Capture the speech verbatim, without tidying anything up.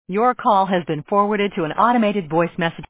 Your call has been forwarded to an automated voice message.